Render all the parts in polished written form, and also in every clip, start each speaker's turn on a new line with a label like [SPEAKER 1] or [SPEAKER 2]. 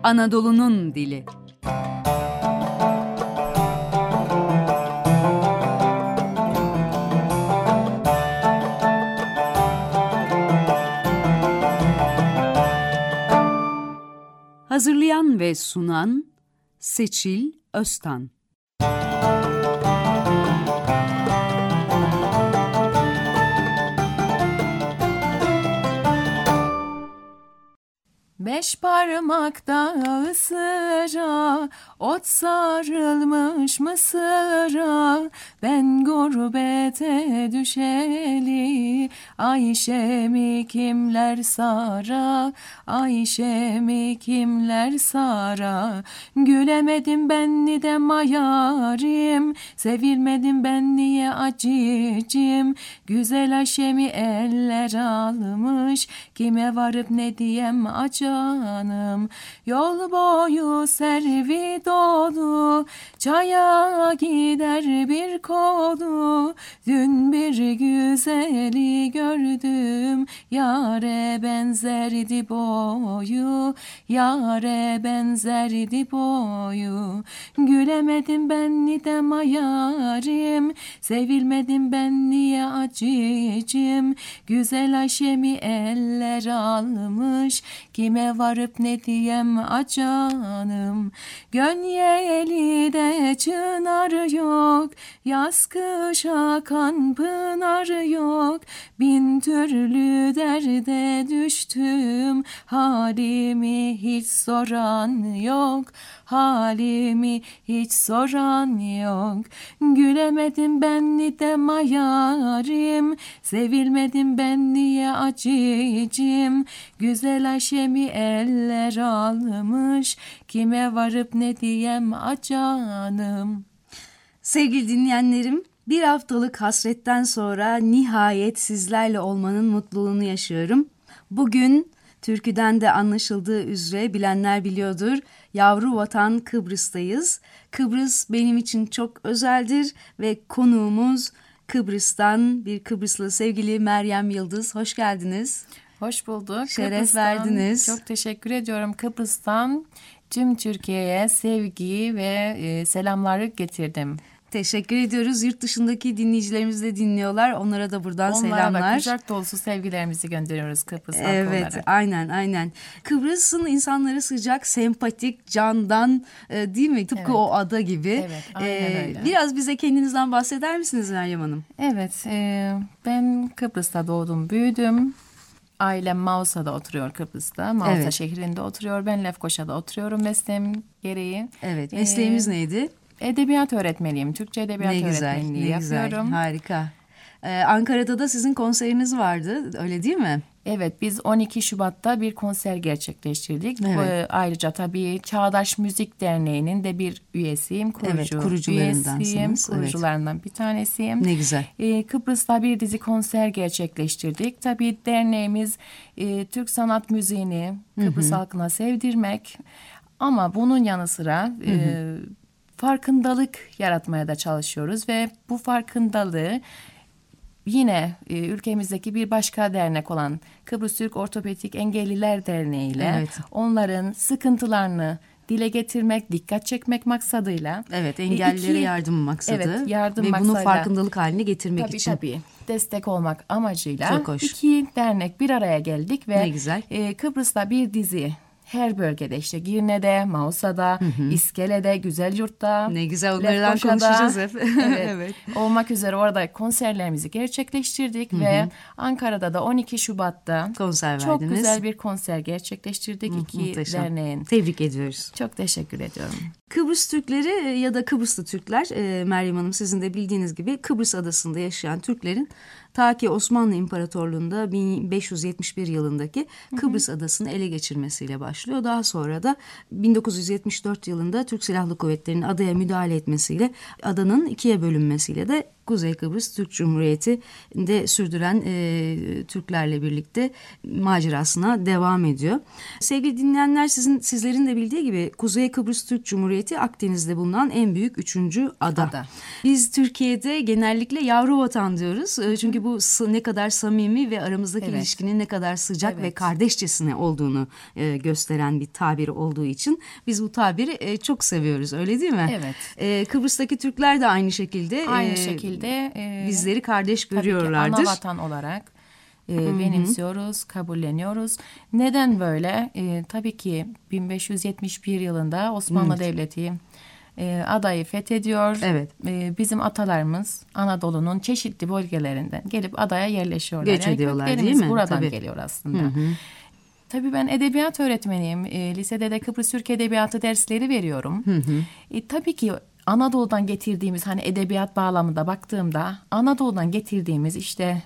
[SPEAKER 1] Anadolu'nun dili. Hazırlayan ve sunan Seçil Öztan.
[SPEAKER 2] Beş parmakta ısıra, ot sarılmış mısıra, ben gurbete düşeli, Ayşe'mi kimler sara, Ayşe'mi kimler sara, gülemedim ben nidem yarim, sevilmedim ben niye acicim, güzel Ayşe'mi eller almış, kime varıp ne diyem acı. Yol boyu servi dolu, çaya gider bir kolu. Dün bir güzeli gördüm, yâre benzerdi boyu, yâre benzerdi boyu. Gülemedim ben nidem yarim, sevilmedim ben niye acicim. Güzel Ayşe'mi eller almış, kime varıp ne diyem acanım. Gönyeli'de çınar yok, yaz kış akan pınar yok. Bin türlü derde düştüm, halimi hiç soran yok, halimi hiç soran yok. Gülemedim ben nidem yarim, sevilmedim ben niye acicim. Güzel Ayşe'mi eller almış, kime varıp ne diyem acanım.
[SPEAKER 1] Sevgili dinleyenlerim, bir haftalık hasretten sonra nihayet sizlerle olmanın mutluluğunu yaşıyorum. Bugün türküden de anlaşıldığı üzere bilenler biliyordur, yavru vatan Kıbrıs'tayız. Kıbrıs benim için çok özeldir ve konuğumuz Kıbrıs'tan bir Kıbrıslı sevgili Meryem Yıldız. Hoş geldiniz.
[SPEAKER 2] Hoş bulduk.
[SPEAKER 1] Şeref verdiniz.
[SPEAKER 2] Çok teşekkür ediyorum. Kıbrıs'tan tüm Türkiye'ye sevgi ve selamları getirdim.
[SPEAKER 1] Teşekkür ediyoruz. Yurt dışındaki dinleyicilerimiz de dinliyorlar. Onlara da buradan selamlar.
[SPEAKER 2] Onlara da kucak dolusu sevgilerimizi gönderiyoruz Kıbrıs halkı
[SPEAKER 1] Evet,
[SPEAKER 2] olarak.
[SPEAKER 1] aynen. Kıbrıs'ın insanları sıcak, sempatik, candan, değil mi? Tıpkı
[SPEAKER 2] Evet.
[SPEAKER 1] O ada gibi.
[SPEAKER 2] Evet, aynen öyle.
[SPEAKER 1] Biraz bize kendinizden bahseder misiniz Meryem Hanım?
[SPEAKER 2] Evet, ben Kıbrıs'ta doğdum, büyüdüm. Ailem Mausa'da oturuyor Kıbrıs'ta. Mausa
[SPEAKER 1] Evet.
[SPEAKER 2] şehrinde oturuyor. Ben Lefkoşa'da oturuyorum mesleğim gereği.
[SPEAKER 1] Evet, mesleğimiz neydi?
[SPEAKER 2] Edebiyat öğretmeniyim. Türkçe edebiyat öğretmenliği yapıyorum.
[SPEAKER 1] Güzel, harika. Ankara'da da sizin konseriniz vardı, öyle değil mi?
[SPEAKER 2] Evet, biz 12 Şubat'ta bir konser gerçekleştirdik.
[SPEAKER 1] Evet.
[SPEAKER 2] Ayrıca tabii Çağdaş Müzik Derneği'nin de bir üyesiyim.
[SPEAKER 1] Kurucularındansınız.
[SPEAKER 2] Kurucularından bir tanesiyim.
[SPEAKER 1] Ne güzel.
[SPEAKER 2] Kıbrıs'ta bir dizi konser gerçekleştirdik. Tabii derneğimiz Türk sanat müziğini Kıbrıs halkına sevdirmek. Ama bunun yanı sıra farkındalık yaratmaya da çalışıyoruz. Ve bu farkındalığı yine ülkemizdeki bir başka dernek olan Kıbrıs Türk Ortopedik Engelliler Derneği ile onların sıkıntılarını dile getirmek, dikkat çekmek maksadıyla.
[SPEAKER 1] Evet, engellilere yardım maksadı.
[SPEAKER 2] Evet, yardım
[SPEAKER 1] ve
[SPEAKER 2] maksadıyla.
[SPEAKER 1] bunu farkındalık haline getirmek için.
[SPEAKER 2] Tabii, destek olmak amacıyla
[SPEAKER 1] Çok hoş.
[SPEAKER 2] iki dernek bir araya geldik ve
[SPEAKER 1] ne güzel.
[SPEAKER 2] Kıbrıs'ta bir dizi. Her bölgede işte Girne'de, Mausa'da, İskele'de, Güzelyurt'ta.
[SPEAKER 1] Ne güzel, onlardan konuşacağız hep.
[SPEAKER 2] Evet. Olmak üzere orada konserlerimizi gerçekleştirdik ve Ankara'da da 12 Şubat'ta
[SPEAKER 1] konser
[SPEAKER 2] çok
[SPEAKER 1] verdiniz.
[SPEAKER 2] güzel bir konser gerçekleştirdik iki derneğin.
[SPEAKER 1] Tebrik ediyoruz.
[SPEAKER 2] Çok teşekkür ediyorum.
[SPEAKER 1] Kıbrıs Türkleri ya da Kıbrıslı Türkler, Meryem Hanım sizin de bildiğiniz gibi Kıbrıs adasında yaşayan Türklerin ta ki Osmanlı İmparatorluğu'nda 1571 yılındaki Kıbrıs adasını ele geçirmesiyle başlıyor. Daha sonra da 1974 yılında Türk Silahlı Kuvvetleri'nin adaya müdahale etmesiyle adanın ikiye bölünmesiyle de Kuzey Kıbrıs Türk Cumhuriyeti'nde sürdüren Türklerle birlikte macerasına devam ediyor. Sevgili dinleyenler, sizlerin de bildiği gibi Kuzey Kıbrıs Türk Cumhuriyeti Akdeniz'de bulunan en büyük 3. ada. Biz Türkiye'de genellikle yavru vatan diyoruz. Çünkü ki bu ne kadar samimi ve aramızdaki
[SPEAKER 2] Evet.
[SPEAKER 1] ilişkinin ne kadar sıcak ve
[SPEAKER 2] Evet.
[SPEAKER 1] kardeşçesine olduğunu gösteren bir tabir olduğu için biz bu tabiri çok seviyoruz, öyle değil mi?
[SPEAKER 2] Evet.
[SPEAKER 1] Kıbrıs'taki Türkler de aynı şekilde
[SPEAKER 2] Aynı şekilde
[SPEAKER 1] bizleri kardeş
[SPEAKER 2] tabii ki
[SPEAKER 1] görüyorlardır.
[SPEAKER 2] ana vatan olarak benimsiyoruz, kabulleniyoruz. Neden böyle? Tabii ki 1571 yılında Osmanlı Devleti adayı fethediyor.
[SPEAKER 1] Evet.
[SPEAKER 2] Bizim atalarımız Anadolu'nun çeşitli bölgelerinden gelip adaya yerleşiyorlar.
[SPEAKER 1] Göç ediyorlar, değil
[SPEAKER 2] köklerimiz
[SPEAKER 1] mi?
[SPEAKER 2] buradan
[SPEAKER 1] Tabii.
[SPEAKER 2] geliyor aslında. Tabii ben edebiyat öğretmeniyim. Lisede de Kıbrıs Türk Edebiyatı dersleri veriyorum. Tabii ki Anadolu'dan getirdiğimiz, hani edebiyat bağlamında baktığımda Anadolu'dan getirdiğimiz işte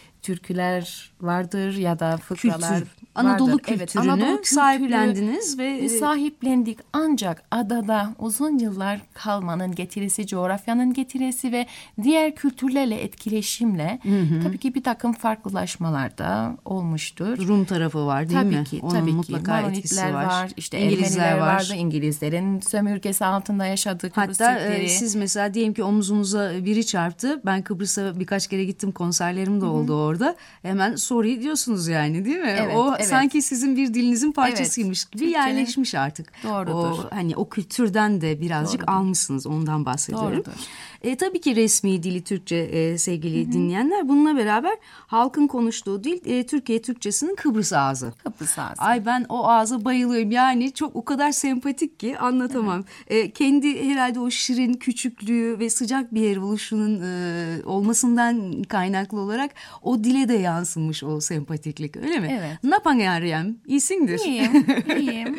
[SPEAKER 2] türküler vardır ya da fıkralar vardır.
[SPEAKER 1] Anadolu
[SPEAKER 2] Evet,
[SPEAKER 1] kültürünü
[SPEAKER 2] Anadolu kültürü
[SPEAKER 1] sahiplendiniz ve
[SPEAKER 2] sahiplendik. Ancak adada uzun yıllar kalmanın getirisi, coğrafyanın getirisi ve diğer kültürlerle etkileşimle tabii ki bir takım farklılaşmalar da olmuştur.
[SPEAKER 1] Rum tarafı var, değil
[SPEAKER 2] Tabii
[SPEAKER 1] mi?
[SPEAKER 2] ki,
[SPEAKER 1] Onun
[SPEAKER 2] tabii
[SPEAKER 1] mutlaka
[SPEAKER 2] ki.
[SPEAKER 1] etkisi
[SPEAKER 2] Maronitler
[SPEAKER 1] var.
[SPEAKER 2] işte
[SPEAKER 1] İngilizler
[SPEAKER 2] Ermeniler
[SPEAKER 1] var.
[SPEAKER 2] vardı. İngilizlerin sömürgesi altında yaşadığı Kıbrıs
[SPEAKER 1] Hatta
[SPEAKER 2] Türkleri.
[SPEAKER 1] siz mesela diyelim ki omuzumuza biri çarptı. Ben Kıbrıs'a birkaç kere gittim, konserlerim de oldu orada. Hemen sorry diyorsunuz yani, değil mi?
[SPEAKER 2] Evet,
[SPEAKER 1] o
[SPEAKER 2] evet.
[SPEAKER 1] sanki sizin bir dilinizin parçasıymış gibi
[SPEAKER 2] Türkçenin-
[SPEAKER 1] yerleşmiş artık.
[SPEAKER 2] Doğrudur.
[SPEAKER 1] O hani o kültürden de birazcık
[SPEAKER 2] Doğrudur.
[SPEAKER 1] almışsınız, ondan bahsediyorum.
[SPEAKER 2] Doğrudur.
[SPEAKER 1] Tabii ki resmi dili Türkçe sevgili dinleyenler. Bununla beraber halkın konuştuğu dil Türkiye Türkçesinin Kıbrıs ağzı.
[SPEAKER 2] Kıbrıs ağzı.
[SPEAKER 1] Ay ben o ağza bayılıyorum. Yani çok o kadar sempatik ki anlatamam. Kendi herhalde o şirin küçüklüğü ve sıcak bir yer buluşunun olmasından kaynaklı olarak o dile de yansımış o sempatiklik, öyle mi?
[SPEAKER 2] Evet.
[SPEAKER 1] Napan yarıyam, iyisindir.
[SPEAKER 2] İyiyim, iyiyim.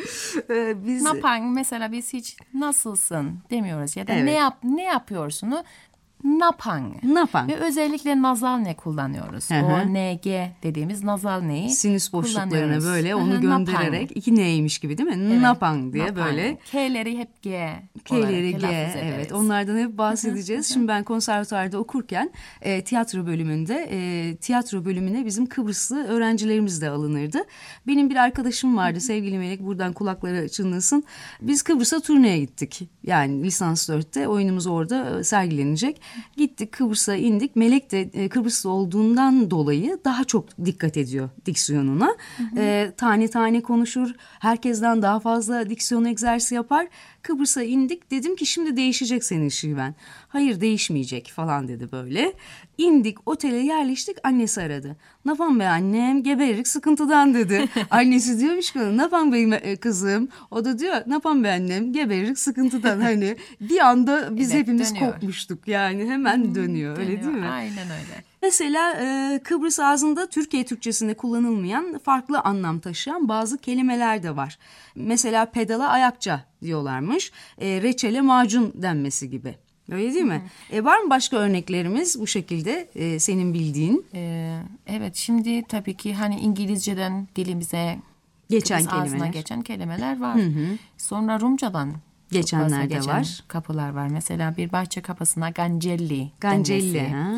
[SPEAKER 1] Biz
[SPEAKER 2] Napan mesela biz hiç nasılsın demiyoruz ya da
[SPEAKER 1] Evet.
[SPEAKER 2] ne yapıyorsunu napan.
[SPEAKER 1] Napan.
[SPEAKER 2] Ve özellikle nazal ne kullanıyoruz.
[SPEAKER 1] Hı hı.
[SPEAKER 2] O NG dediğimiz nazal neyi
[SPEAKER 1] sinüs boşluklarına
[SPEAKER 2] kullanıyoruz.
[SPEAKER 1] böyle
[SPEAKER 2] Hı
[SPEAKER 1] onu
[SPEAKER 2] hı,
[SPEAKER 1] göndererek
[SPEAKER 2] napan.
[SPEAKER 1] iki neymiş gibi, değil mi?
[SPEAKER 2] Evet,
[SPEAKER 1] Napan diye
[SPEAKER 2] napan.
[SPEAKER 1] böyle.
[SPEAKER 2] K'leri hep G
[SPEAKER 1] K'leri
[SPEAKER 2] olarak
[SPEAKER 1] G,
[SPEAKER 2] telaffuz ederiz.
[SPEAKER 1] evet, onlardan hep bahsedeceğiz. Şimdi ben konservatuvarda okurken tiyatro bölümünde tiyatro bölümüne bizim Kıbrıslı öğrencilerimiz de alınırdı. Benim bir arkadaşım vardı, sevgili Melek, buradan kulakları çınlasın. Biz Kıbrıs'a turneye gittik. Yani lisans 4'te oyunumuz orada sergilenecek. Gittik, Kıbrıs'a indik. Melek de Kıbrıslı olduğundan dolayı daha çok dikkat ediyor diksiyonuna. Tane tane konuşur. Herkesten daha fazla diksiyon egzersizi yapar. Kıbrıs'a indik. Dedim ki şimdi değişecek senin şiven. Hayır, değişmeyecek falan dedi böyle. İndik, otele yerleştik, annesi aradı. Napan be annem, geberirik sıkıntıdan dedi. Annesi diyormuş ki Napan bey kızım. O da diyor Napan be annem, geberirik sıkıntıdan. Hani bir anda biz
[SPEAKER 2] Evet,
[SPEAKER 1] hepimiz
[SPEAKER 2] dönüyor.
[SPEAKER 1] kopmuştuk yani, hemen dönüyor, öyle değil mi?
[SPEAKER 2] Aynen öyle.
[SPEAKER 1] Mesela Kıbrıs ağzında Türkiye Türkçesinde kullanılmayan, farklı anlam taşıyan bazı kelimeler de var. Mesela pedala ayakça diyorlarmış, reçele macun denmesi gibi. Öyle değil mi? Var mı başka örneklerimiz bu şekilde senin bildiğin?
[SPEAKER 2] Evet, şimdi tabii ki hani İngilizceden dilimize
[SPEAKER 1] Geçen
[SPEAKER 2] Kıbrıs ağzına
[SPEAKER 1] kelimeler.
[SPEAKER 2] geçen kelimeler var. Sonra Rumcadan
[SPEAKER 1] Geçenler
[SPEAKER 2] çok fazla
[SPEAKER 1] de
[SPEAKER 2] geçen
[SPEAKER 1] var.
[SPEAKER 2] kapılar var. Mesela bir bahçe kapısına Gancelli
[SPEAKER 1] Gancelli.
[SPEAKER 2] denmesi.
[SPEAKER 1] Ha.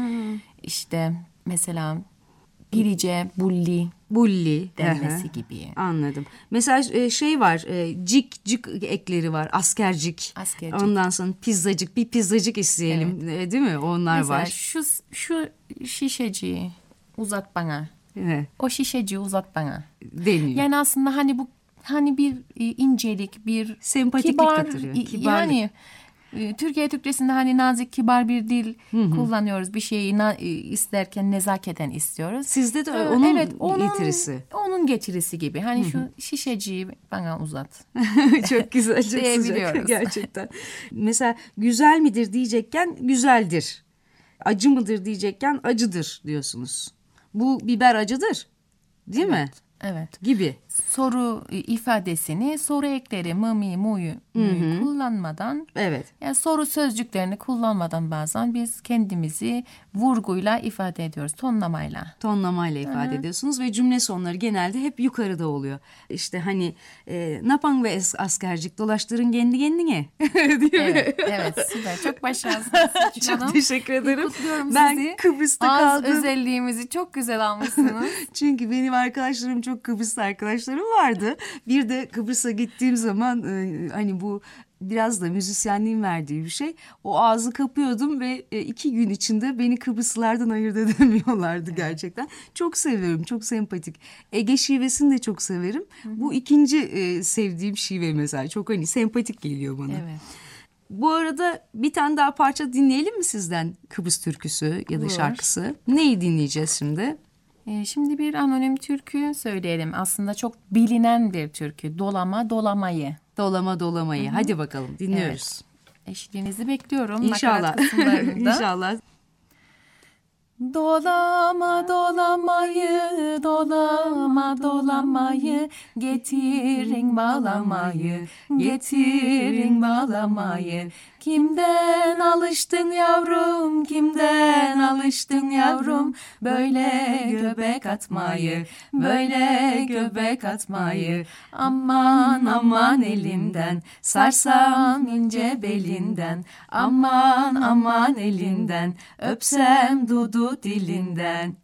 [SPEAKER 2] İşte mesela Birice, Bulli
[SPEAKER 1] Bulli.
[SPEAKER 2] denmesi
[SPEAKER 1] Aha.
[SPEAKER 2] gibi.
[SPEAKER 1] Anladım. Mesela şey var, cik ekleri var, askercik.
[SPEAKER 2] Askercik.
[SPEAKER 1] Ondan sonra pizzacık, bir pizzacık isteyelim, değil mi? Onlar
[SPEAKER 2] Mesela
[SPEAKER 1] var.
[SPEAKER 2] şu şişeciyi uzat bana.
[SPEAKER 1] Evet,
[SPEAKER 2] O şişeciyi uzat bana.
[SPEAKER 1] deniyor.
[SPEAKER 2] Yani aslında hani bu hani bir incelik, bir
[SPEAKER 1] Sempatiklik
[SPEAKER 2] kibar,
[SPEAKER 1] katılıyor, kibarlık.
[SPEAKER 2] yani Türkiye Türkçesinde hani nazik, kibar bir dil kullanıyoruz. Bir şeyi isterken nezaketen istiyoruz.
[SPEAKER 1] Sizde de onun
[SPEAKER 2] Evet,
[SPEAKER 1] getirisi.
[SPEAKER 2] Onun getirisi gibi. Hani şu şişeciyi bana uzat.
[SPEAKER 1] Çok güzel, çok sıcak
[SPEAKER 2] Diyebiliyoruz.
[SPEAKER 1] gerçekten. Mesela güzel midir diyecekken güzeldir. Acı mıdır diyecekken acıdır diyorsunuz. Bu biber acıdır, değil mi?
[SPEAKER 2] Evet.
[SPEAKER 1] Gibi.
[SPEAKER 2] Soru ifadesini, soru ekleri mı, mu'yu kullanmadan,
[SPEAKER 1] Evet.
[SPEAKER 2] yani soru sözcüklerini kullanmadan bazen biz kendimizi vurguyla ifade ediyoruz, tonlamayla.
[SPEAKER 1] Tonlamayla ifade ediyorsunuz ve cümle sonları genelde hep yukarıda oluyor. İşte hani napan ve askercik dolaştırın kendi kendine. Değil mi?
[SPEAKER 2] Evet, süper. Çok başarılısınız.
[SPEAKER 1] Çok teşekkür ederim.
[SPEAKER 2] Kutluyorum
[SPEAKER 1] Ben
[SPEAKER 2] sizi.
[SPEAKER 1] Kıbrıs'ta
[SPEAKER 2] Ağız
[SPEAKER 1] kaldım.
[SPEAKER 2] özelliğimizi çok güzel almışsınız.
[SPEAKER 1] Çünkü benim arkadaşlarım çok Kıbrıslı arkadaşlarım vardı. Bir de Kıbrıs'a gittiğim zaman hani bu biraz da müzisyenliğin verdiği bir şey. O ağzı kapıyordum ve 2 gün içinde beni Kıbrıslılardan ayırt edemiyorlardı gerçekten. Çok seviyorum, çok sempatik. Ege şivesini de çok severim. Bu ikinci sevdiğim şive mesela. Çok hani sempatik geliyor bana.
[SPEAKER 2] Evet.
[SPEAKER 1] Bu arada bir tane daha parça dinleyelim mi sizden? Kıbrıs türküsü ya da
[SPEAKER 2] Olur.
[SPEAKER 1] şarkısı. Neyi dinleyeceğiz şimdi?
[SPEAKER 2] Şimdi bir anonim türkü söyleyelim. Aslında çok bilinen bir türkü. Dolama Dolamayı.
[SPEAKER 1] Dolama Dolamayı. Hadi bakalım dinliyoruz.
[SPEAKER 2] Evet. Eşliğinizi bekliyorum.
[SPEAKER 1] İnşallah.
[SPEAKER 2] Nakarat kısımlarında.
[SPEAKER 1] İnşallah.
[SPEAKER 2] Dolama dolamayı, dolama dolamayı, getirin bağlamayı, getirin bağlamayı. Kimden alıştın yavrum, kimden alıştın yavrum, böyle göbek atmayı, böyle göbek atmayı. Aman aman elimden, sarsam ince belinden, aman aman elinden, öpsem dudu dilinden.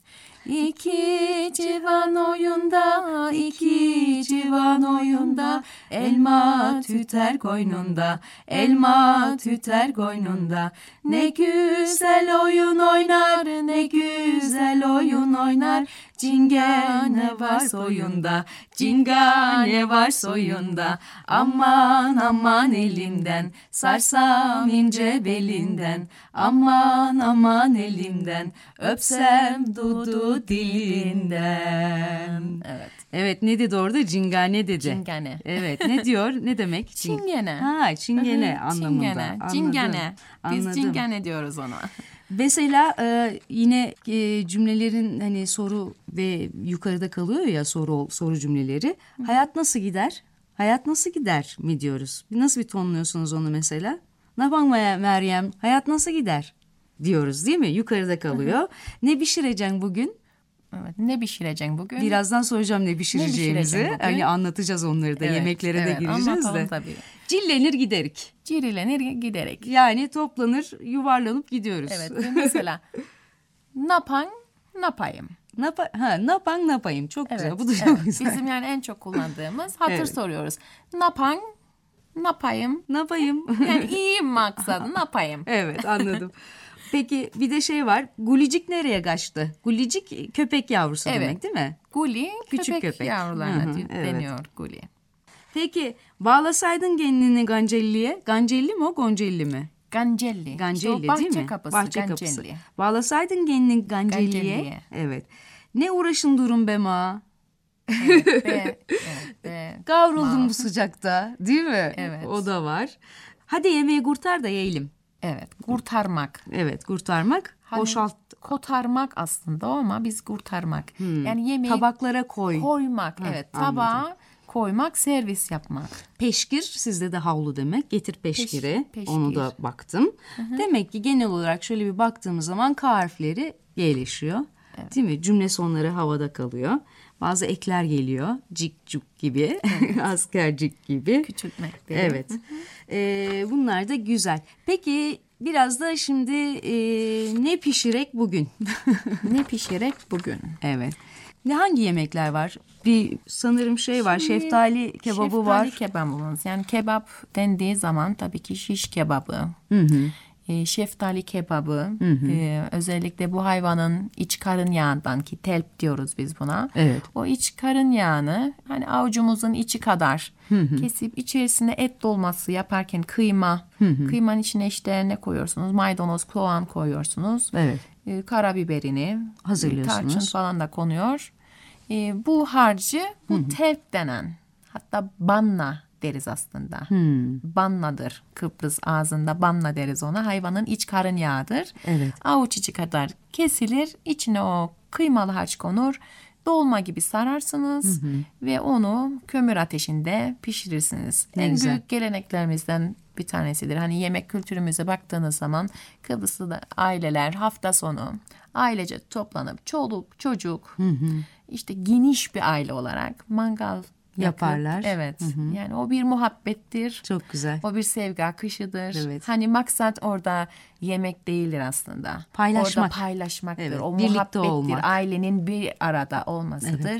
[SPEAKER 2] İki civan oyunda, iki civan oyunda, elma tüter koynunda, elma tüter koynunda. Ne güzel oyun oynar, ne güzel oyun oynar, cingane var soyunda, cingane var soyunda. Aman aman elimden, sarsam ince belinden, aman aman elimden, öpsem dudu dilinden. Evet.
[SPEAKER 1] Evet, ne dedi orada? Cingane dedi.
[SPEAKER 2] Cingane.
[SPEAKER 1] Evet, ne diyor? Ne demek?
[SPEAKER 2] Çingene.
[SPEAKER 1] Ha, çingene anlamında.
[SPEAKER 2] Çingene.
[SPEAKER 1] Anladım.
[SPEAKER 2] Cingane. Biz
[SPEAKER 1] Anladım.
[SPEAKER 2] cingane diyoruz ona.
[SPEAKER 1] Mesela yine cümlelerin hani soru ve yukarıda kalıyor ya soru cümleleri. Hayat nasıl gider? Hayat nasıl gider mi diyoruz? Nasıl bir tonluyorsunuz onu mesela? Ne yapan Meryem? Hayat nasıl gider? Diyoruz değil mi? Yukarıda kalıyor. Ne pişireceksin bugün?
[SPEAKER 2] Evet, ne pişireceksin bugün?
[SPEAKER 1] Birazdan soracağım ne pişireceğimizi.
[SPEAKER 2] pişireceksin bugün?
[SPEAKER 1] Hani anlatacağız onları da,
[SPEAKER 2] Evet,
[SPEAKER 1] yemeklere de
[SPEAKER 2] evet,
[SPEAKER 1] gireceğiz
[SPEAKER 2] anlatalım
[SPEAKER 1] de.
[SPEAKER 2] tabii.
[SPEAKER 1] Cillenir giderik.
[SPEAKER 2] Cirilenir giderek.
[SPEAKER 1] Yani toplanır, yuvarlanıp gidiyoruz.
[SPEAKER 2] Evet, ve mesela napan napayım.
[SPEAKER 1] Ne yapan ne yapayım? Çok güzel.
[SPEAKER 2] Evet,
[SPEAKER 1] Bu da çok
[SPEAKER 2] evet.
[SPEAKER 1] güzel.
[SPEAKER 2] Bizim yani en çok kullandığımız hatır
[SPEAKER 1] Evet.
[SPEAKER 2] soruyoruz. Napan napayım.
[SPEAKER 1] Ne yapayım?
[SPEAKER 2] Yani iyiyim maksadı napayım.
[SPEAKER 1] Evet, anladım. Peki bir de şey var. Gulicik nereye kaçtı? Gulicik köpek yavrusu
[SPEAKER 2] Evet.
[SPEAKER 1] demek değil mi?
[SPEAKER 2] Guli
[SPEAKER 1] Küçük
[SPEAKER 2] köpek
[SPEAKER 1] köpek.
[SPEAKER 2] yavrularına
[SPEAKER 1] Hı hı, evet.
[SPEAKER 2] deniyor guli.
[SPEAKER 1] Peki bağlasaydın kendini Gancelli'ye. Gancelli mi o, Goncelli mi?
[SPEAKER 2] Gancelli.
[SPEAKER 1] Gancelli
[SPEAKER 2] İşte o
[SPEAKER 1] değil mi?
[SPEAKER 2] bahçe kapısı.
[SPEAKER 1] Bahçe
[SPEAKER 2] Gancelli.
[SPEAKER 1] kapısı. Bağlasaydın kendini Gancelli'ye.
[SPEAKER 2] Gancelli'ye.
[SPEAKER 1] Evet. Ne uğraşın durum be ma?
[SPEAKER 2] Evet, be.
[SPEAKER 1] Kavruldum bu sıcakta değil mi?
[SPEAKER 2] Evet.
[SPEAKER 1] O da var. Hadi yemeği kurtar da yiyelim.
[SPEAKER 2] Evet, kurtarmak.
[SPEAKER 1] Evet, kurtarmak.
[SPEAKER 2] Hani
[SPEAKER 1] Boşalt.
[SPEAKER 2] kotarmak aslında o ama biz kurtarmak. Yani yemeği
[SPEAKER 1] Tabaklara koy.
[SPEAKER 2] koymak. Evet, tabağa koymak, servis yapmak.
[SPEAKER 1] Peşkir, sizde de havlu demek. Getir peşkiri.
[SPEAKER 2] Peşkir.
[SPEAKER 1] Onu da baktım. Demek ki genel olarak şöyle bir baktığımız zaman K harfleri G'leşiyor. Evet. Değil mi? Cümle sonları havada kalıyor. Bazı ekler geliyor. Cik cuk gibi. Askercik gibi.
[SPEAKER 2] Küçültmek değil.
[SPEAKER 1] Evet. Bunlar da güzel. Peki biraz da şimdi ne pişirek bugün?
[SPEAKER 2] Ne pişirek bugün?
[SPEAKER 1] Evet. Hangi yemekler var? Bir sanırım şey var. Şeftali kebabı var.
[SPEAKER 2] Şeftali kebabımız. Yani kebap dendiği zaman tabii ki şiş kebabı. Şeftali kebabı. Özellikle bu hayvanın iç karın yağından, ki telp diyoruz biz buna.
[SPEAKER 1] Evet.
[SPEAKER 2] O iç karın yağını hani avucumuzun içi kadar kesip içerisine et dolması yaparken kıyma. Kıymanın içine işte ne koyuyorsunuz? Maydanoz, soğan koyuyorsunuz.
[SPEAKER 1] Evet.
[SPEAKER 2] Karabiberini,
[SPEAKER 1] Hazırlıyorsunuz.
[SPEAKER 2] tarçın falan da konuyor. Bu harcı, bu telp denen, hatta banna deriz aslında. Bannadır. Kıbrıs ağzında banna deriz ona. Hayvanın iç karın yağıdır.
[SPEAKER 1] Evet.
[SPEAKER 2] Avuç içi kadar kesilir. İçine o kıymalı harç konur. Dolma gibi sararsınız ve onu kömür ateşinde pişirirsiniz.
[SPEAKER 1] Ne
[SPEAKER 2] en
[SPEAKER 1] güzel.
[SPEAKER 2] büyük geleneklerimizden bir tanesidir. Hani yemek kültürümüze baktığınız zaman Kıbrıs'ta aileler hafta sonu ailece toplanıp çoluk çocuk işte geniş bir aile olarak mangal
[SPEAKER 1] Yaparlar.
[SPEAKER 2] yakıp, evet. Yani o bir muhabbettir.
[SPEAKER 1] Çok güzel.
[SPEAKER 2] O bir sevgi akışıdır.
[SPEAKER 1] Evet.
[SPEAKER 2] Hani maksat orada yemek değildir aslında.
[SPEAKER 1] Paylaşmak.
[SPEAKER 2] Orada paylaşmaktır.
[SPEAKER 1] Evet,
[SPEAKER 2] O
[SPEAKER 1] birlikte
[SPEAKER 2] muhabbettir.
[SPEAKER 1] olmak.
[SPEAKER 2] Ailenin bir arada olmasıdır.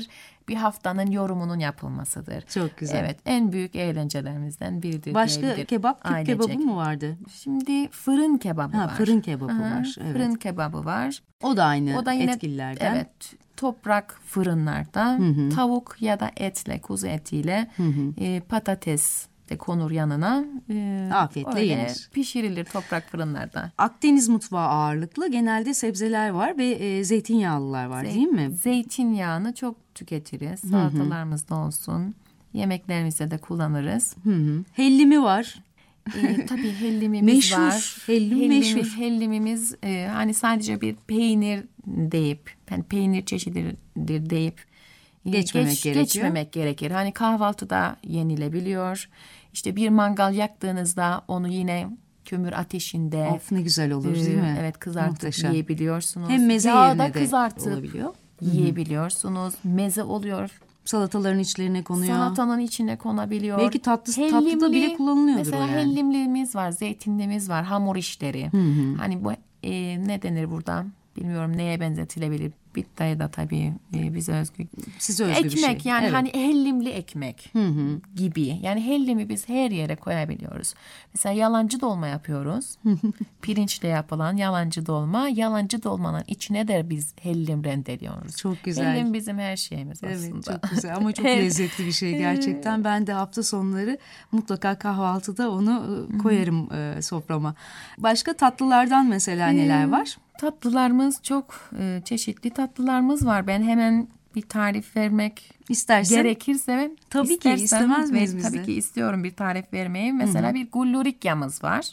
[SPEAKER 2] bir haftanın yorumunun yapılmasıdır.
[SPEAKER 1] Çok güzel.
[SPEAKER 2] Evet, en büyük eğlencelerimizden biridir.
[SPEAKER 1] Başka kebap, Türk kebabı mı vardı?
[SPEAKER 2] Şimdi fırın kebabı var.
[SPEAKER 1] Fırın kebabı var. Evet.
[SPEAKER 2] Fırın kebabı var.
[SPEAKER 1] O da aynı
[SPEAKER 2] O da yine,
[SPEAKER 1] etkililerden.
[SPEAKER 2] Evet, toprak fırınlarda tavuk ya da etle, kuzu etiyle patates de konur yanına.
[SPEAKER 1] Afiyetle yenir.
[SPEAKER 2] Pişirilir toprak fırınlarda.
[SPEAKER 1] Akdeniz mutfağı ağırlıklı. Genelde sebzeler var ve zeytinyağlılar var değil mi?
[SPEAKER 2] Zeytinyağını çok tüketiriz. Salatalarımızda olsun. Yemeklerimizde de kullanırız.
[SPEAKER 1] Hellimi var.
[SPEAKER 2] Tabii hellimimiz var.
[SPEAKER 1] Hellim meşhur.
[SPEAKER 2] Hellimimiz hani sadece bir peynir deyip, yani peynir çeşididir deyip geçmemek gerekir. Hani kahvaltıda yenilebiliyor. İşte bir mangal yaktığınızda onu yine kömür ateşinde.
[SPEAKER 1] Of ne güzel olur değil mi?
[SPEAKER 2] Evet, kızartıp yiyebiliyorsunuz.
[SPEAKER 1] Hem meze yerine de olabiliyor.
[SPEAKER 2] Yiyebiliyorsunuz. Meze oluyor.
[SPEAKER 1] Salataların içlerine konuyor.
[SPEAKER 2] Salatanın içine konabiliyor.
[SPEAKER 1] Belki tatlıda bile kullanılıyordur
[SPEAKER 2] mesela
[SPEAKER 1] o yani.
[SPEAKER 2] hellimliğimiz var, zeytinliğimiz var, hamur işleri. Hani bu ne denir burada? Bilmiyorum neye benzetilebilir. Bittaya da tabii bize özgü.
[SPEAKER 1] Size özgü bir şey.
[SPEAKER 2] Ekmek yani hani hellimli ekmek gibi. Yani hellimi biz her yere koyabiliyoruz. Mesela yalancı dolma yapıyoruz. Pirinçle yapılan yalancı dolma. Yalancı dolmanın içine de biz hellim rendeliyoruz.
[SPEAKER 1] Çok güzel.
[SPEAKER 2] Hellim bizim her şeyimiz aslında.
[SPEAKER 1] Evet, çok güzel ama çok lezzetli bir şey gerçekten. Ben de hafta sonları mutlaka kahvaltıda onu koyarım soframa. Başka tatlılardan mesela neler var?
[SPEAKER 2] Tatlılarımız çok çeşitli tatlılarımız var. Ben hemen bir tarif vermek gerekirse
[SPEAKER 1] tabii ki istemez miyiz biz de?
[SPEAKER 2] Tabii ki istiyorum bir tarif vermeyi. Mesela bir gullurikyamız var.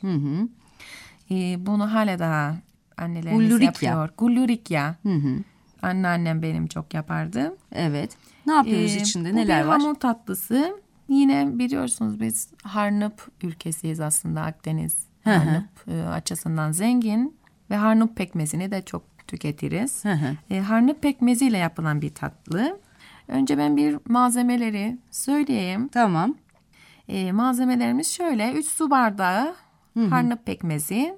[SPEAKER 2] Bunu hala daha annelerimiz yapıyor. Gullurikya. Anneannem benim çok yapardı.
[SPEAKER 1] Evet. Ne yapıyoruz içinde? Neler var?
[SPEAKER 2] Bu bir hamur tatlısı. Yine biliyorsunuz biz Harnup ülkesiyiz aslında, Akdeniz. Harnup açısından zengin. Ve harnup pekmezini de çok tüketiriz. Harnup pekmeziyle yapılan bir tatlı. Önce ben bir malzemeleri söyleyeyim.
[SPEAKER 1] Tamam.
[SPEAKER 2] Malzemelerimiz şöyle: 3 su bardağı harnup pekmezi,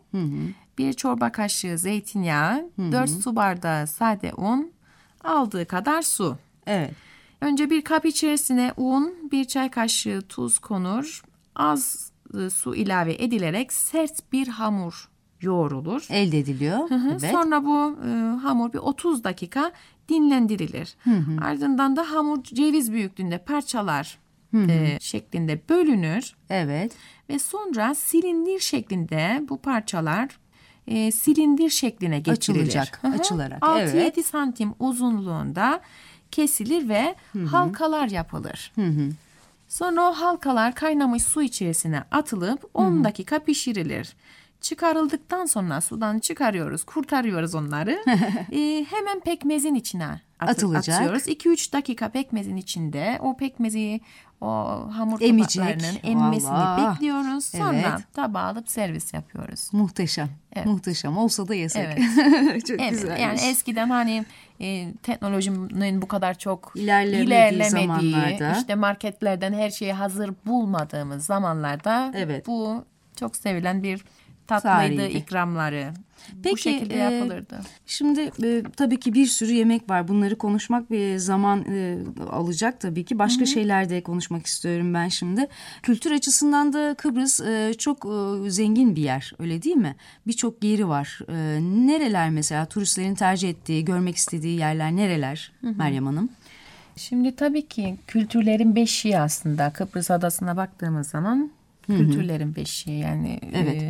[SPEAKER 2] 1 çorba kaşığı zeytinyağı, 4 su bardağı sade un, aldığı kadar su.
[SPEAKER 1] Evet.
[SPEAKER 2] Önce bir kap içerisine un, 1 çay kaşığı tuz konur. Az su ilave edilerek sert bir hamur yoğrulur.
[SPEAKER 1] Elde ediliyor. Evet.
[SPEAKER 2] Sonra bu hamur bir 30 dakika dinlendirilir. Ardından da hamur ceviz büyüklüğünde parçalar şeklinde bölünür.
[SPEAKER 1] Evet.
[SPEAKER 2] Ve sonra silindir şeklinde bu parçalar silindir şekline getirilir.
[SPEAKER 1] Açılarak.
[SPEAKER 2] 6-7 santim uzunluğunda kesilir ve halkalar yapılır. Sonra o halkalar kaynamış su içerisine atılıp 10 dakika pişirilir. Çıkarıldıktan sonra sudan çıkarıyoruz, kurtarıyoruz onları. Hemen pekmezin içine atıyoruz. 2-3 dakika pekmezin içinde o pekmezi, o hamur tabaklarının emmesini bekliyoruz. Sonra tabağa alıp servis yapıyoruz.
[SPEAKER 1] Muhteşem. Evet. Muhteşem. Olsa da yesek.
[SPEAKER 2] Evet.
[SPEAKER 1] Çok güzel.
[SPEAKER 2] Yani eskiden hani teknolojinin bu kadar çok
[SPEAKER 1] ilerlemediği zamanlarda,
[SPEAKER 2] işte marketlerden her şeyi hazır bulmadığımız zamanlarda bu çok sevilen bir tatlıydı, ikramları. Peki, bu şekilde yapılırdı.
[SPEAKER 1] Şimdi tabii ki bir sürü yemek var. Bunları konuşmak bir zaman alacak tabii ki. Başka şeyler de konuşmak istiyorum ben şimdi. Kültür açısından da Kıbrıs çok zengin bir yer, öyle değil mi? Birçok yeri var. Nereler mesela turistlerin tercih ettiği, görmek istediği yerler nereler Meryem Hanım?
[SPEAKER 2] Şimdi tabii ki kültürlerin beşiği aslında. Kıbrıs adasına baktığımız zaman kültürlerin beşiği, yani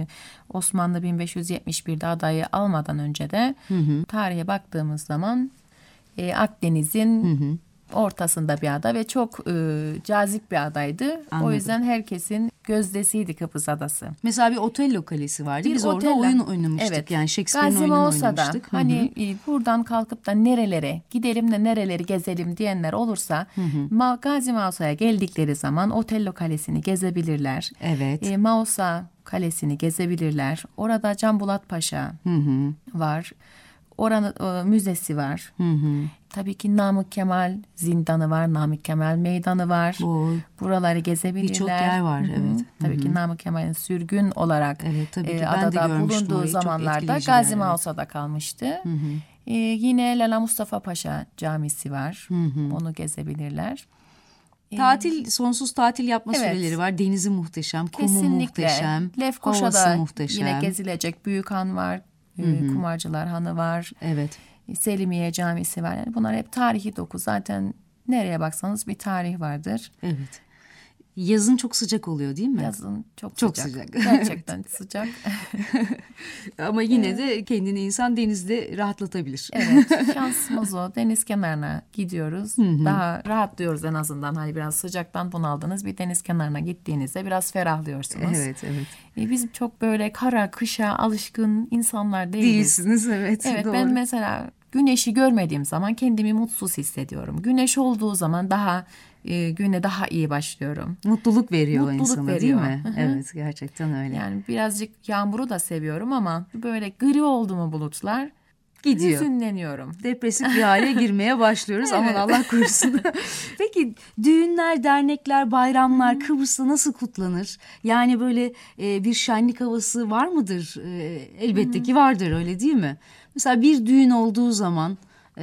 [SPEAKER 2] Osmanlı 1571'de adayı almadan önce de tarihe baktığımız zaman Akdeniz'in ortasında bir ada ve çok cazip bir adaydı. Anladım. O yüzden herkesin gözdesiydi Kıbrıs adası.
[SPEAKER 1] Mesela bir Otello Kalesi vardı. Biz orada oyun oynamıştık. Evet. Yani Shakespeare'in oyununu oynamıştık.
[SPEAKER 2] Hani buradan kalkıp da nerelere gidelim de nereleri gezelim diyenler olursa Gazi Mausa'ya geldikleri zaman Otello Kalesi'ni gezebilirler.
[SPEAKER 1] Evet.
[SPEAKER 2] Mausa Kalesi'ni gezebilirler. Orada Can Bulat Paşa var. Oranın müzesi var. Tabii ki Namık Kemal zindanı var. Namık Kemal meydanı var. Buraları gezebilirler.
[SPEAKER 1] Birçok yer var. Evet.
[SPEAKER 2] Tabii ki Namık Kemal'in sürgün olarak adada bulunduğu zamanlarda Gazi Mausa'da kalmıştı. Yine Lala Mustafa Paşa Camisi var. Onu gezebilirler.
[SPEAKER 1] Sonsuz tatil yapma süreleri var. Denizi muhteşem, kumu
[SPEAKER 2] Kesinlikle.
[SPEAKER 1] muhteşem,
[SPEAKER 2] Lefkoşa'da
[SPEAKER 1] havası muhteşem.
[SPEAKER 2] yine gezilecek Büyük Han var, Kumarcılar Hanı var.
[SPEAKER 1] Evet.
[SPEAKER 2] Selimiye Camisi var. Yani bunlar hep tarihi doku. Zaten nereye baksanız bir tarih vardır.
[SPEAKER 1] Evet. Yazın çok sıcak oluyor değil mi?
[SPEAKER 2] Yazın çok
[SPEAKER 1] Çok
[SPEAKER 2] sıcak.
[SPEAKER 1] sıcak.
[SPEAKER 2] Gerçekten sıcak.
[SPEAKER 1] Ama yine de kendini insan denizde rahatlatabilir.
[SPEAKER 2] Evet, şansımız o. Deniz kenarına gidiyoruz. Daha rahatlıyoruz en azından. Hani biraz sıcaktan bunaldınız. Bir deniz kenarına gittiğinizde biraz ferahlıyorsunuz.
[SPEAKER 1] Evet.
[SPEAKER 2] Biz çok böyle kara, kışa alışkın insanlar değiliz.
[SPEAKER 1] Değilsiniz, evet.
[SPEAKER 2] Evet,
[SPEAKER 1] doğru.
[SPEAKER 2] ben mesela güneşi görmediğim zaman kendimi mutsuz hissediyorum. Güneş olduğu zaman güne daha iyi başlıyorum.
[SPEAKER 1] Mutluluk veriyor
[SPEAKER 2] Mutluluk
[SPEAKER 1] insana
[SPEAKER 2] veriyor.
[SPEAKER 1] değil mi?
[SPEAKER 2] Hı hı.
[SPEAKER 1] Evet, gerçekten öyle.
[SPEAKER 2] Yani birazcık yağmuru da seviyorum ama böyle gri oldu mu bulutlar
[SPEAKER 1] Gidiyor.
[SPEAKER 2] hüzünleniyorum.
[SPEAKER 1] Depresif bir hale girmeye başlıyoruz. Aman Allah korusun. Peki düğünler, dernekler, bayramlar Kıbrıs'ta nasıl kutlanır? Yani böyle bir şenlik havası var mıdır? Elbette ki vardır, öyle değil mi? Mesela bir düğün olduğu zaman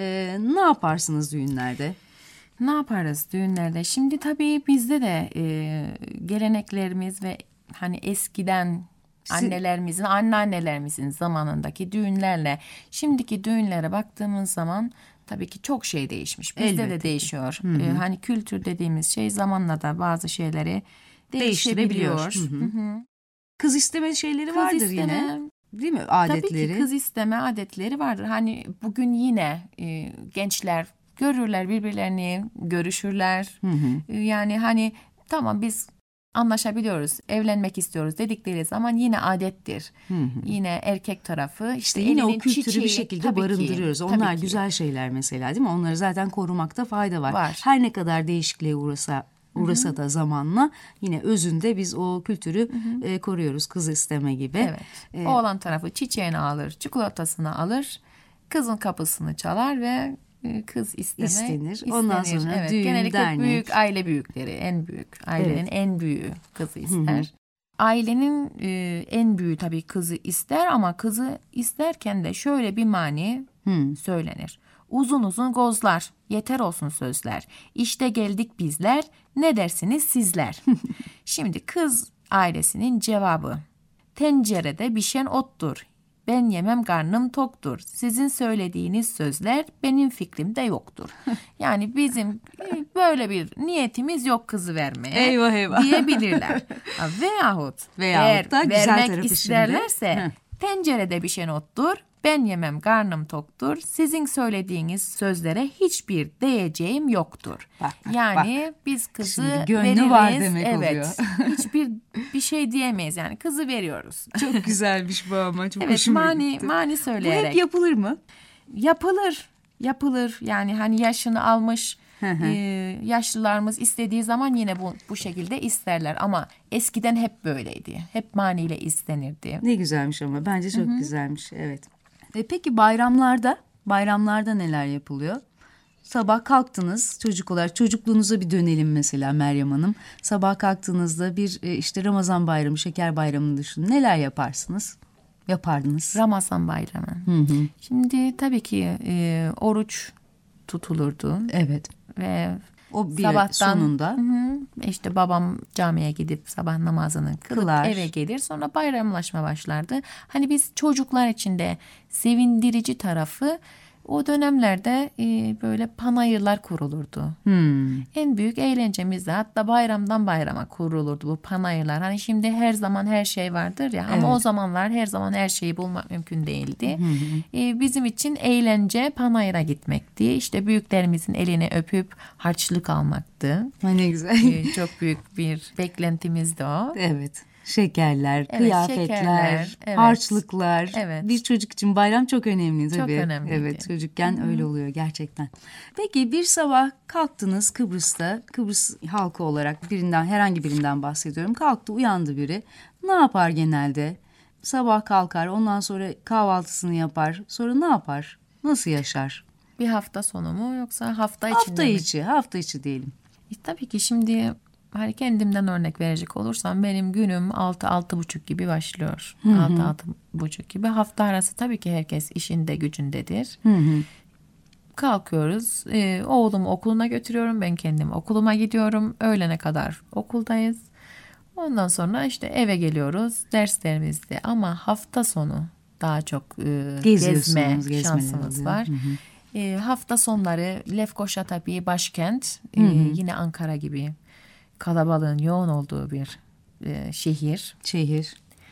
[SPEAKER 1] ne yaparsınız düğünlerde?
[SPEAKER 2] Ne yaparız düğünlerde? Şimdi tabii bizde de geleneklerimiz ve hani eskiden annelerimizin, anneannelerimizin zamanındaki düğünlerle şimdiki düğünlere baktığımız zaman tabii ki çok şey değişmiş. Bizde
[SPEAKER 1] Elbette
[SPEAKER 2] de
[SPEAKER 1] ki.
[SPEAKER 2] değişiyor. Hani kültür dediğimiz şey zamanla da bazı şeyleri
[SPEAKER 1] Değiştirebiliyor.
[SPEAKER 2] değişebiliyor.
[SPEAKER 1] Kız isteme şeyleri
[SPEAKER 2] Kız
[SPEAKER 1] vardır
[SPEAKER 2] isteme,
[SPEAKER 1] yine. Değil mi? Adetleri.
[SPEAKER 2] Tabii ki kız isteme adetleri vardır. Hani bugün yine gençler görürler birbirlerini, görüşürler. Yani hani tamam biz anlaşabiliyoruz, evlenmek istiyoruz dedikleri zaman yine adettir. Yine erkek tarafı
[SPEAKER 1] İşte yine o
[SPEAKER 2] elinin
[SPEAKER 1] kültürü bir
[SPEAKER 2] çiçeği,
[SPEAKER 1] şekilde
[SPEAKER 2] tabii ki,
[SPEAKER 1] barındırıyoruz.
[SPEAKER 2] tabii
[SPEAKER 1] Onlar
[SPEAKER 2] ki.
[SPEAKER 1] güzel şeyler mesela, değil mi? Onları zaten korumakta fayda var.
[SPEAKER 2] Var.
[SPEAKER 1] Her ne kadar değişikliğe uğrasa da zamanla yine özünde biz o kültürü koruyoruz. Kız isteme gibi.
[SPEAKER 2] Evet. Oğlan tarafı çiçeğini alır, çikolatasını alır, kızın kapısını çalar ve kız
[SPEAKER 1] İstenir. Ondan sonra
[SPEAKER 2] evet.
[SPEAKER 1] düğün,
[SPEAKER 2] Genellikle
[SPEAKER 1] dernek.
[SPEAKER 2] büyük aile büyükleri, en büyük ailenin en büyüğü kızı ister. Ailenin en büyüğü tabii kızı ister ama kızı isterken de şöyle bir mani söylenir. Uzun uzun gozlar, yeter olsun sözler. İşte geldik bizler, ne dersiniz sizler? Şimdi kız ailesinin cevabı. Tencerede pişen ottur. Ben yemem karnım toktur. Sizin söylediğiniz sözler benim fikrimde yoktur. Yani bizim böyle bir niyetimiz yok kızı vermeye.
[SPEAKER 1] Eyvah eyvah.
[SPEAKER 2] Diyebilirler. Veyahut
[SPEAKER 1] Veyahut da güzel
[SPEAKER 2] vermek
[SPEAKER 1] tarafı
[SPEAKER 2] isterlerse tencerede pişen ottur. Ben yemem karnım toktur. Sizin söylediğiniz sözlere hiçbir diyeceğim yoktur.
[SPEAKER 1] Bak,
[SPEAKER 2] yani biz kızı
[SPEAKER 1] Şimdi gönlü
[SPEAKER 2] veririz.
[SPEAKER 1] var demek
[SPEAKER 2] evet.
[SPEAKER 1] oluyor.
[SPEAKER 2] Bir şey diyemeyiz yani kızı veriyoruz.
[SPEAKER 1] Çok güzelmiş bu ama. Çok
[SPEAKER 2] Evet,
[SPEAKER 1] hoşuma gitti.
[SPEAKER 2] mani
[SPEAKER 1] Bu
[SPEAKER 2] söyleyerek.
[SPEAKER 1] hep yapılır mı?
[SPEAKER 2] Yapılır. Yani hani yaşını almış yaşlılarımız istediği zaman yine bu şekilde isterler. Ama eskiden hep böyleydi. Hep maniyle istenirdi.
[SPEAKER 1] Ne güzelmiş ama. Bence çok güzelmiş. Evet. Peki bayramlarda neler yapılıyor? Sabah kalktınız çocuk olarak, çocukluğunuza bir dönelim mesela Meryem Hanım. Sabah kalktığınızda bir işte Ramazan bayramı, şeker bayramını düşünün. Neler yapardınız?
[SPEAKER 2] Ramazan bayramı. Şimdi tabii ki oruç tutulurdu.
[SPEAKER 1] Evet.
[SPEAKER 2] Ve
[SPEAKER 1] O bir
[SPEAKER 2] sabahtan
[SPEAKER 1] sonunda.
[SPEAKER 2] işte babam camiye gidip sabah namazını kılıp
[SPEAKER 1] Kılar.
[SPEAKER 2] eve gelir, sonra bayramlaşma başlardı. Hani biz çocuklar için de sevindirici tarafı o dönemlerde böyle panayırlar kurulurdu. En büyük eğlencemiz de hatta bayramdan bayrama kurulurdu bu panayırlar. Hani şimdi her zaman her şey vardır ya, ama o zamanlar her zaman her şeyi bulmak mümkün değildi. Bizim için eğlence panayıra gitmekti. İşte büyüklerimizin elini öpüp harçlık almaktı.
[SPEAKER 1] Ne güzel.
[SPEAKER 2] Çok büyük bir beklentimizdi o.
[SPEAKER 1] Evet. Şekerler,
[SPEAKER 2] Evet,
[SPEAKER 1] kıyafetler,
[SPEAKER 2] şekerler, evet.
[SPEAKER 1] harçlıklar.
[SPEAKER 2] Evet.
[SPEAKER 1] Bir çocuk için bayram çok önemli tabii.
[SPEAKER 2] Çok önemliydi.
[SPEAKER 1] Evet, çocukken öyle oluyor gerçekten. Peki bir sabah kalktınız Kıbrıs'ta, Kıbrıs halkı olarak herhangi birinden bahsediyorum. Kalktı, uyandı biri. Ne yapar genelde? Sabah kalkar, ondan sonra kahvaltısını yapar. Sonra ne yapar? Nasıl yaşar?
[SPEAKER 2] Bir hafta sonu mu yoksa hafta içinde mi?
[SPEAKER 1] Hafta içi diyelim.
[SPEAKER 2] Tabii ki şimdi hani kendimden örnek verecek olursam benim günüm 6-6.30 gibi başlıyor. 6-6.30 gibi. Hafta arası tabii ki herkes işinde gücündedir. Kalkıyoruz. Oğlumu okuluna götürüyorum. Ben kendim okuluma gidiyorum. Öğlene kadar okuldayız. Ondan sonra işte eve geliyoruz. Derslerimizde ama hafta sonu daha çok gezme şansımız var. Hafta sonları Lefkoşa tabii başkent. Yine Ankara gibi kalabalığın yoğun olduğu bir şehir.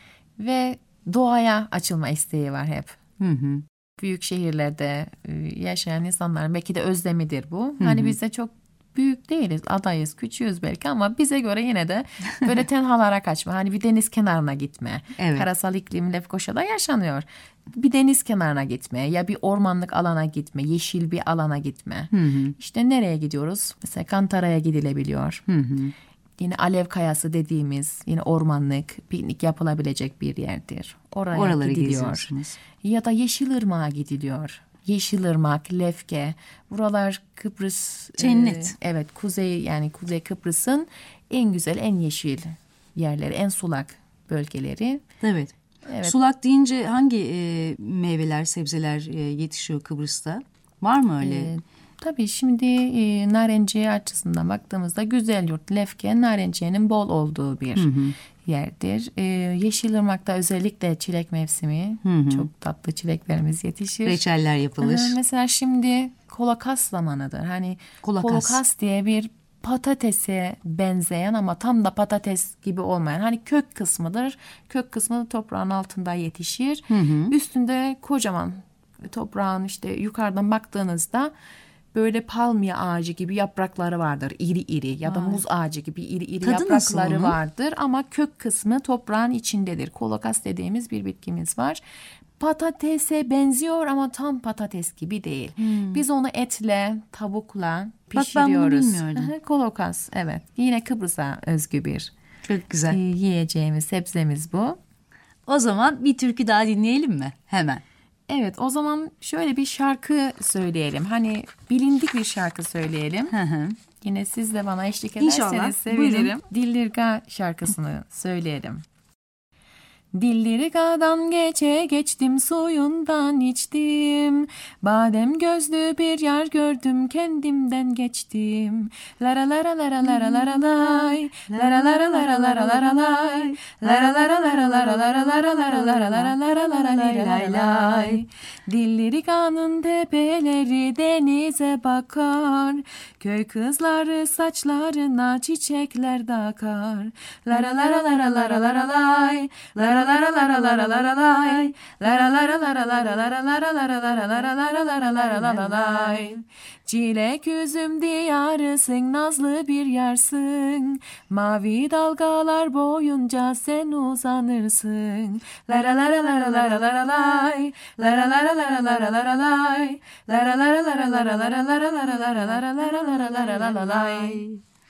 [SPEAKER 2] Ve doğaya açılma isteği var hep. Büyük şehirlerde yaşayan insanların belki de özlemidir bu. Hani biz de çok büyük değiliz, adayız, küçüğüz belki ama bize göre yine de böyle tenhalara kaçma. Hani bir deniz kenarına gitme.
[SPEAKER 1] Evet.
[SPEAKER 2] Karasal iklim Lefkoşa'da yaşanıyor. Bir deniz kenarına gitme ya bir ormanlık alana gitme, yeşil bir alana gitme. İşte nereye gidiyoruz? Mesela Kantara'ya gidilebiliyor. Yine Alev Kayası dediğimiz yine ormanlık, piknik yapılabilecek bir yerdir. Oralara gidiliyor. Ya da Yeşilırmak'a gidiliyor. Yeşilırmak, Lefke, buralar Kıbrıs
[SPEAKER 1] cennet.
[SPEAKER 2] Evet, Kuzey Kıbrıs'ın en güzel, en yeşil yerleri, en sulak bölgeleri.
[SPEAKER 1] Evet. Sulak deyince hangi meyveler, sebzeler yetişiyor Kıbrıs'ta? Var mı öyle?
[SPEAKER 2] Tabii şimdi narenciye açısından baktığımızda Güzelyurt, Lefke, narenciyenin bol olduğu bir yerdir. Yeşilırmak'ta özellikle çilek mevsimi. Çok tatlı çileklerimiz yetişir.
[SPEAKER 1] Reçeller yapılır.
[SPEAKER 2] Mesela şimdi kolakas zamanıdır. Hani kolakas diye bir patatese benzeyen ama tam da patates gibi olmayan hani kök kısmıdır. Kök kısmı toprağın altında yetişir. Üstünde kocaman toprağın işte yukarıdan baktığınızda böyle palmiye ağacı gibi yaprakları vardır. İri iri ya da muz ağacı gibi iri iri
[SPEAKER 1] Tadı
[SPEAKER 2] yaprakları vardır ama kök kısmı toprağın içindedir. Kolakas dediğimiz bir bitkimiz var. Patatese benziyor ama tam patates gibi değil. Biz onu etle, tavukla pişiriyoruz.
[SPEAKER 1] Bak ben bunu bilmiyordum.
[SPEAKER 2] Kolakas, evet. Yine Kıbrıs'a özgü bir
[SPEAKER 1] çok güzel.
[SPEAKER 2] Yiyeceğimiz sebzemiz bu.
[SPEAKER 1] O zaman bir türkü daha dinleyelim mi? Hemen.
[SPEAKER 2] Evet, o zaman şöyle bir şarkı söyleyelim. Hani bilindik bir şarkı söyleyelim. Yine siz de bana eşlik ederseniz sevinirim. Buyurun. Dillirga şarkısını söyleyelim. Dillirga'dan geçtim suyundan içtim. Badem gözlü bir yar gördüm kendimden geçtim. Lara lara lara lara lara lay. Lara lara lara lara lara lay. Lara lara lara lara lara lara lara lara lara lara lara lay lay. Dillirga'nın tepeleri denize bakar. Köy kızları saçlarına çiçekler takar. Lara lara lara lara lara lay. Lara lara lara lara lara lay. Lara lara lara lara lara lara lara lara lara lara lara lara lara lay. Çilek üzüm diyarısın, nazlı bir yarsın. Mavi dalgalar boyunca sen uzanırsın. Lara lara lara lara lara lay. Lara lara lara lara lara lay. Lara lara lara lara lara lara lara lara lara lara lara lara lara lay.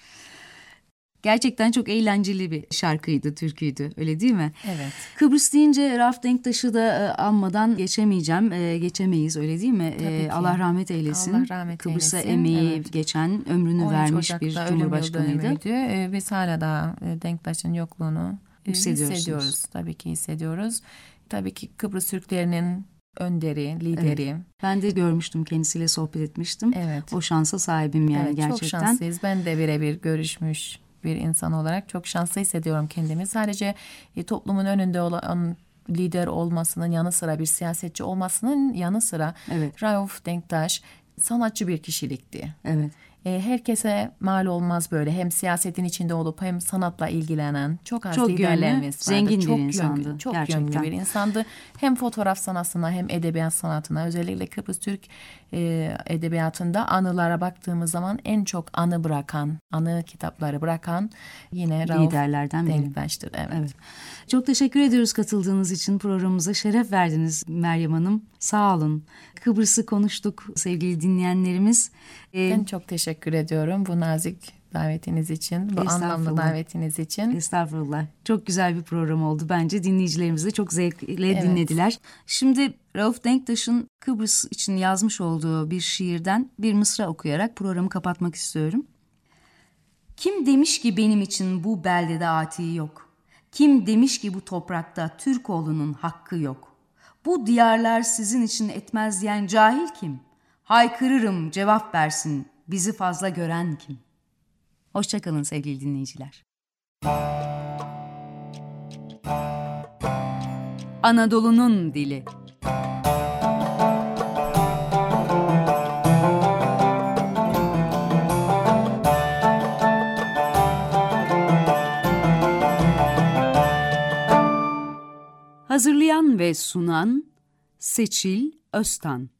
[SPEAKER 1] Gerçekten çok eğlenceli bir şarkıydı, türküydü. Öyle değil mi?
[SPEAKER 2] Evet.
[SPEAKER 1] Kıbrıs deyince Rauf Denktaş'ı da anmadan geçemeyiz öyle değil mi? Allah rahmet eylesin.
[SPEAKER 2] Allah rahmet
[SPEAKER 1] Kıbrıs'a
[SPEAKER 2] eylesin.
[SPEAKER 1] emeği geçen, ömrünü vermiş bir cumhurbaşkanıydı.
[SPEAKER 2] Biz hala da Denktaş'ın yokluğunu hissediyoruz. Tabii ki hissediyoruz. Tabii ki Kıbrıs Türklerinin önderi, lideri.
[SPEAKER 1] Evet. Ben de görmüştüm, kendisiyle sohbet etmiştim.
[SPEAKER 2] Evet.
[SPEAKER 1] O şansa sahibim yani
[SPEAKER 2] evet,
[SPEAKER 1] gerçekten.
[SPEAKER 2] Çok şanslıyız. Ben de birebir görüşmüş bir insan olarak çok şanslı hissediyorum kendimi. Sadece toplumun önünde olan lider olmasının yanı sıra, bir siyasetçi olmasının yanı sıra Rauf Denktaş sanatçı bir kişilikti.
[SPEAKER 1] Evet.
[SPEAKER 2] Herkese mal olmaz böyle. Hem siyasetin içinde olup hem sanatla ilgilenen çok az liderlerimiz vardı.
[SPEAKER 1] Zengin bir insandı.
[SPEAKER 2] Çok yönlü bir insandı. Hem fotoğraf sanatına hem edebiyat sanatına, özellikle Kıbrıs Türk edebiyatında anılara baktığımız zaman en çok anı kitapları bırakan yine Rauf Denktaş'tır. Evet.
[SPEAKER 1] Çok teşekkür ediyoruz katıldığınız için programımıza. Şeref verdiniz Meryem Hanım. Sağ olun. Kıbrıs'ı konuştuk sevgili dinleyenlerimiz.
[SPEAKER 2] Ben çok teşekkür ediyorum bu nazik davetiniz için, bu anlamlı davetiniz için.
[SPEAKER 1] Estağfurullah. Çok güzel bir program oldu bence. Dinleyicilerimiz de çok zevkle dinlediler. Şimdi Rauf Denktaş'ın Kıbrıs için yazmış olduğu bir şiirden bir mısra okuyarak programı kapatmak istiyorum. Kim demiş ki benim için bu beldede ati yok? Kim demiş ki bu toprakta Türkoğlu'nun hakkı yok? Bu diyarlar sizin için etmez diyen cahil kim? Haykırırım cevap versin, bizi fazla gören kim? Hoşça kalın sevgili dinleyiciler. Anadolu'nun dili. Hazırlayan ve sunan Seçil Öztan.